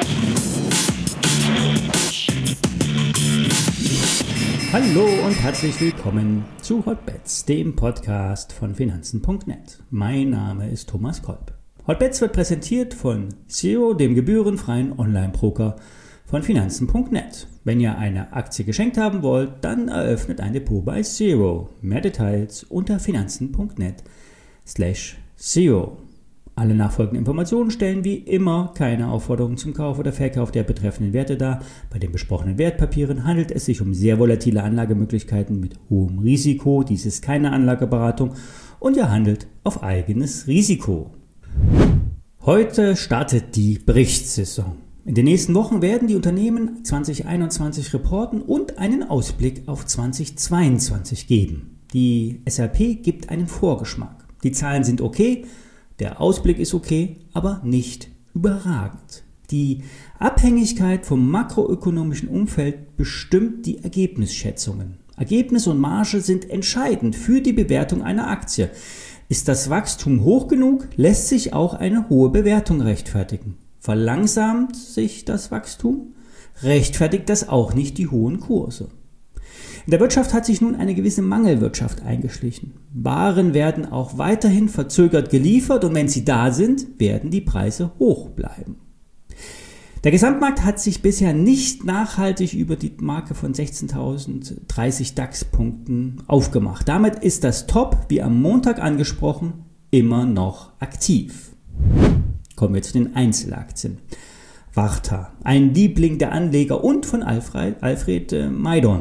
Hallo und herzlich willkommen zu Hotbets, dem Podcast von Finanzen.net. Mein Name ist Thomas Kolb. Hotbets wird präsentiert von Zero, dem gebührenfreien Online-Broker von Finanzen.net. Wenn ihr eine Aktie geschenkt haben wollt, dann eröffnet ein Depot bei Zero. Mehr Details unter finanzen.net/Zero. Alle nachfolgenden Informationen stellen wie immer keine Aufforderung zum Kauf oder Verkauf der betreffenden Werte dar. Bei den besprochenen Wertpapieren handelt es sich um sehr volatile Anlagemöglichkeiten mit hohem Risiko. Dies ist keine Anlageberatung und ihr handelt auf eigenes Risiko. Heute startet die Berichtssaison. In den nächsten Wochen werden die Unternehmen 2021 reporten und einen Ausblick auf 2022 geben. Die SAP gibt einen Vorgeschmack. Die Zahlen sind okay. Der Ausblick ist okay, aber nicht überragend. Die Abhängigkeit vom makroökonomischen Umfeld bestimmt die Ergebnisschätzungen. Ergebnis und Marge sind entscheidend für die Bewertung einer Aktie. Ist das Wachstum hoch genug, lässt sich auch eine hohe Bewertung rechtfertigen. Verlangsamt sich das Wachstum, rechtfertigt das auch nicht die hohen Kurse. In der Wirtschaft hat sich nun eine gewisse Mangelwirtschaft eingeschlichen. Waren werden auch weiterhin verzögert geliefert und wenn sie da sind, werden die Preise hoch bleiben. Der Gesamtmarkt hat sich bisher nicht nachhaltig über die Marke von 16.030 DAX-Punkten aufgemacht. Damit ist das Top, wie am Montag angesprochen, immer noch aktiv. Kommen wir zu den Einzelaktien. Warta, ein Liebling der Anleger und von Alfred Maidon.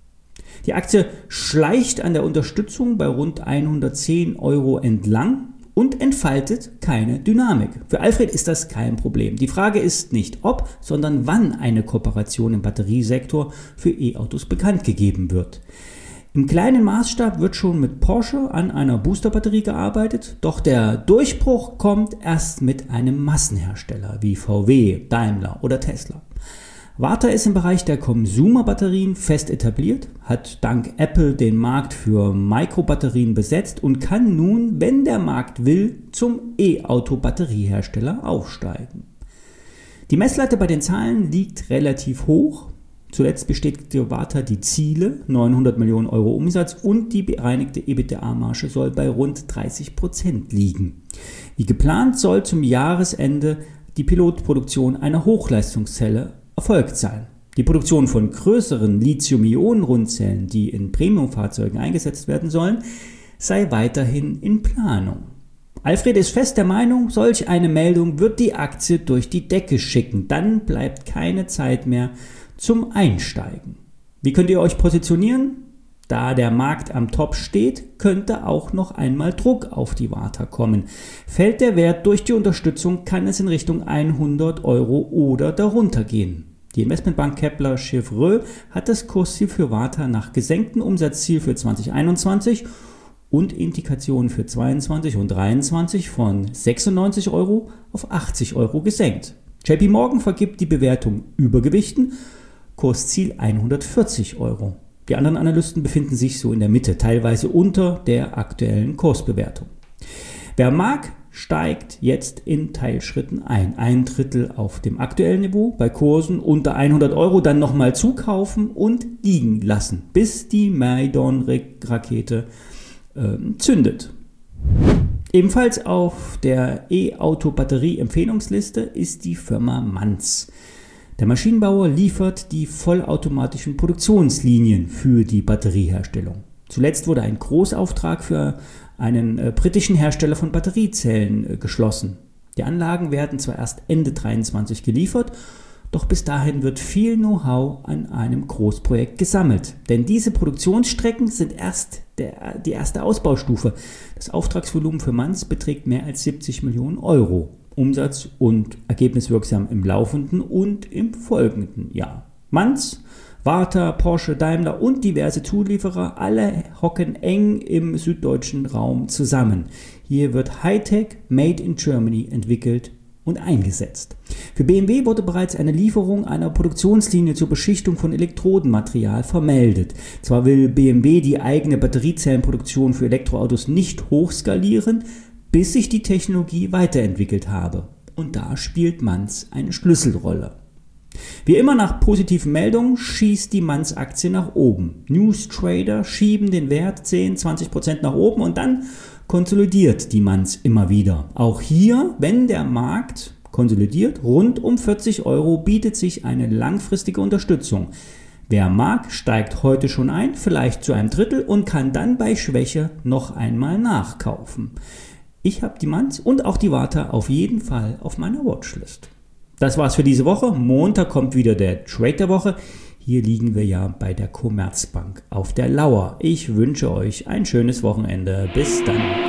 Die Aktie schleicht an der Unterstützung bei rund 110 € entlang und entfaltet keine Dynamik. Für Alfred ist das kein Problem. Die Frage ist nicht ob, sondern wann eine Kooperation im Batteriesektor für E-Autos bekannt gegeben wird. Im kleinen Maßstab wird schon mit Porsche an einer Boosterbatterie gearbeitet, doch der Durchbruch kommt erst mit einem Massenhersteller wie VW, Daimler oder Tesla. Warta ist im Bereich der Consumer-Batterien fest etabliert, hat dank Apple den Markt für Mikrobatterien besetzt und kann nun, wenn der Markt will, zum E-Auto-Batteriehersteller aufsteigen. Die Messlatte bei den Zahlen liegt relativ hoch. Zuletzt bestätigte Warta die Ziele, 900 Millionen € Umsatz und die bereinigte EBITDA-Marge soll bei rund 30% liegen. Wie geplant soll zum Jahresende die Pilotproduktion einer Hochleistungszelle erfolgt sein. Die Produktion von größeren Lithium-Ionen-Rundzellen, die in Premium-Fahrzeugen eingesetzt werden sollen, sei weiterhin in Planung. Alfred ist fest der Meinung, solch eine Meldung wird die Aktie durch die Decke schicken. Dann bleibt keine Zeit mehr zum Einsteigen. Wie könnt ihr euch positionieren? Da der Markt am Top steht, könnte auch noch einmal Druck auf die Warta kommen. Fällt der Wert durch die Unterstützung, kann es in Richtung 100 € oder darunter gehen. Die Investmentbank Kepler Cheuvreux hat das Kursziel für Warta nach gesenktem Umsatzziel für 2021 und Indikationen für 2022 und 2023 von 96 € auf 80 € gesenkt. JP Morgan vergibt die Bewertung Übergewichten, Kursziel 140 €. Die anderen Analysten befinden sich so in der Mitte, teilweise unter der aktuellen Kursbewertung. Wer mag, steigt jetzt in Teilschritten ein. 1/3 auf dem aktuellen Niveau, bei Kursen unter 100 €, dann nochmal zukaufen und liegen lassen, bis die Maidon-Rakete zündet. Ebenfalls auf der E-Auto-Batterie-Empfehlungsliste ist die Firma Manz. Der Maschinenbauer liefert die vollautomatischen Produktionslinien für die Batterieherstellung. Zuletzt wurde ein Großauftrag für einen britischen Hersteller von Batteriezellen geschlossen. Die Anlagen werden zwar erst Ende 2023 geliefert, doch bis dahin wird viel Know-how an einem Großprojekt gesammelt. Denn diese Produktionsstrecken sind erst die erste Ausbaustufe. Das Auftragsvolumen für Manz beträgt mehr als 70 Millionen €. Umsatz und ergebniswirksam im laufenden und im folgenden Jahr. Manz, Warta, Porsche, Daimler und diverse Zulieferer, alle hocken eng im süddeutschen Raum zusammen. Hier wird Hightech Made in Germany entwickelt und eingesetzt. Für BMW wurde bereits eine Lieferung einer Produktionslinie zur Beschichtung von Elektrodenmaterial vermeldet. Zwar will BMW die eigene Batteriezellenproduktion für Elektroautos nicht hochskalieren, bis sich die Technologie weiterentwickelt habe. und da spielt Manz eine Schlüsselrolle. Wie immer nach positiven Meldungen schießt die Manz-Aktie nach oben. News-Trader schieben den Wert 10-20% nach oben und dann konsolidiert die Manz immer wieder. Auch hier, wenn der Markt konsolidiert, rund um 40 Euro bietet sich eine langfristige Unterstützung. Wer mag, steigt heute schon ein, vielleicht zu einem Drittel und kann dann bei Schwäche noch einmal nachkaufen. Ich habe die Manz und auch die Warta auf jeden Fall auf meiner Watchlist. Das war's für diese Woche. Montag kommt wieder der Trade der Woche. Hier liegen wir ja bei der Commerzbank auf der Lauer. Ich wünsche euch ein schönes Wochenende. Bis dann.